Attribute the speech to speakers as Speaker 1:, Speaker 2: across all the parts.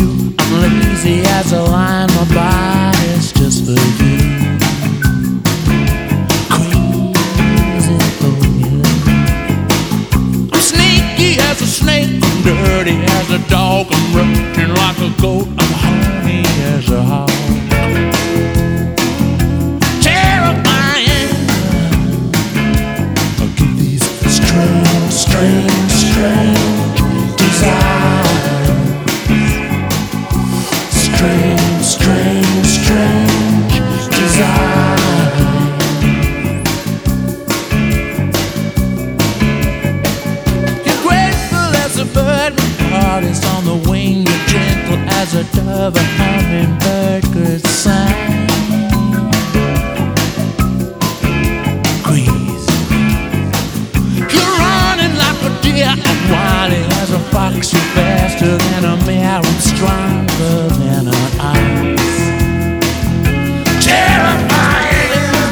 Speaker 1: do. I'm lazy as a lion, my body's just for you. Crazy for you. I'm sneaky as a snake, I'm dirty as a dog, I'm raging like a goat, I'm horny as a hog. Terrifying. I'll give these strange, strange, strange desires. Strange, strange, strange desire. You're grateful as a bird, my heart is on the wing. You're gentle as a dove, a hummingbird could sing. Squeeze. You're running like a deer, I'm wily as a fox. You're faster than a mare, I'm stronger than an ox. Terrifying.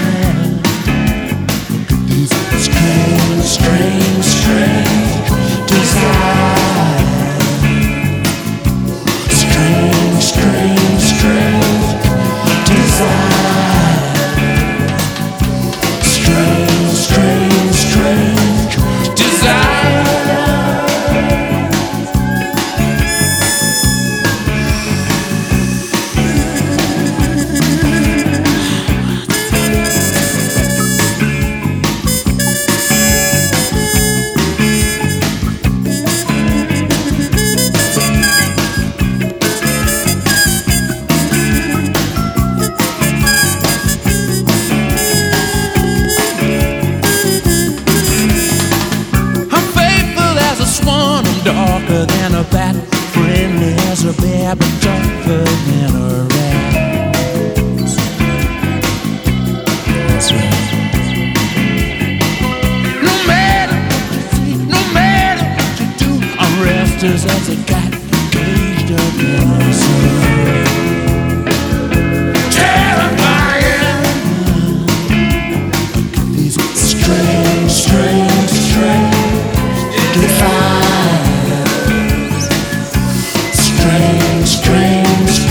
Speaker 1: Look at these strange, strange, strange desires. Strange, strange, strange desires. Strange, strange, strange desires. Darker than a bat, friendly as a bear, but darker than a rat. That's right. No matter what you see, no matter what you do, I'm restless as a cat, caged up in a sun. Terrifying. Look at these strange, strange, strange desires. Strange, strange,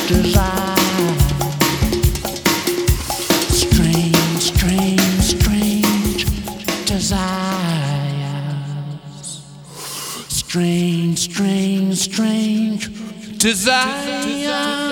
Speaker 1: desire. Strange, strange, strange desires. Strange, strange, strange desires.